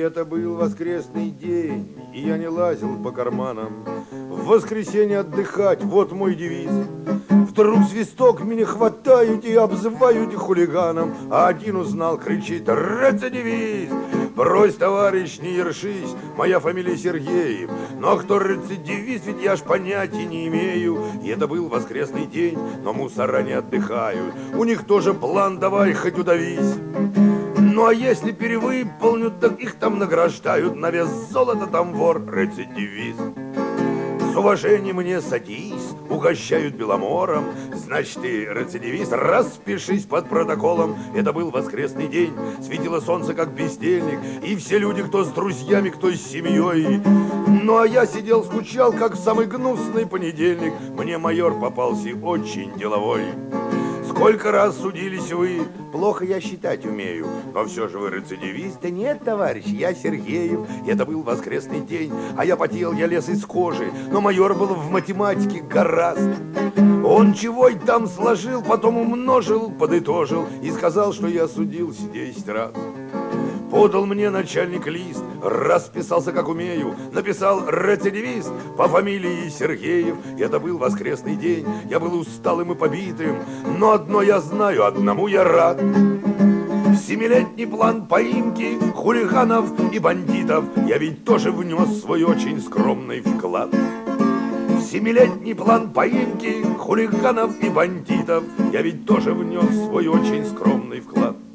это был воскресный день, и я не лазил по карманам. В воскресенье отдыхать, вот мой девиз. Вдруг свисток, меня хватают и обзывают хулиганом. А один узнал, кричит: рецидивист! Брось, товарищ, не ершись, моя фамилия Сергеев. Но кто рецидивист, ведь я ж понятия не имею. И это был воскресный день, но мусора не отдыхают. У них тоже план, давай хоть удавись. Ну а если перевыполнят, так их там награждают. На вес золота там вор, рецидивист. С уважением мне садись, угощают беломором. Значит, ты рецидивист, распишись под протоколом. Это был воскресный день, светило солнце как бездельник. И все люди, кто с друзьями, кто с семьей. Ну а я сидел, скучал, как в самый гнусный понедельник. Мне майор попался очень деловой. Сколько раз судились вы? Плохо я считать умею, но все же вы рецидивист. Да нет, товарищ, я Сергеев. Это был воскресный день, а я потел, я лез из кожи. Но майор был в математике гораст. Он чего и там сложил, потом умножил, подытожил и сказал, что я судился 10 раз. Подал мне начальник лист, расписался как умею, написал рецидивист по фамилии Сергеев. Это был воскресный день, я был усталым и побитым, но одно я знаю, одному я рад. Семилетний план поимки хулиганов и бандитов я ведь тоже внес свой очень скромный вклад. Семилетний план поимки хулиганов и бандитов я ведь тоже внес свой очень скромный вклад.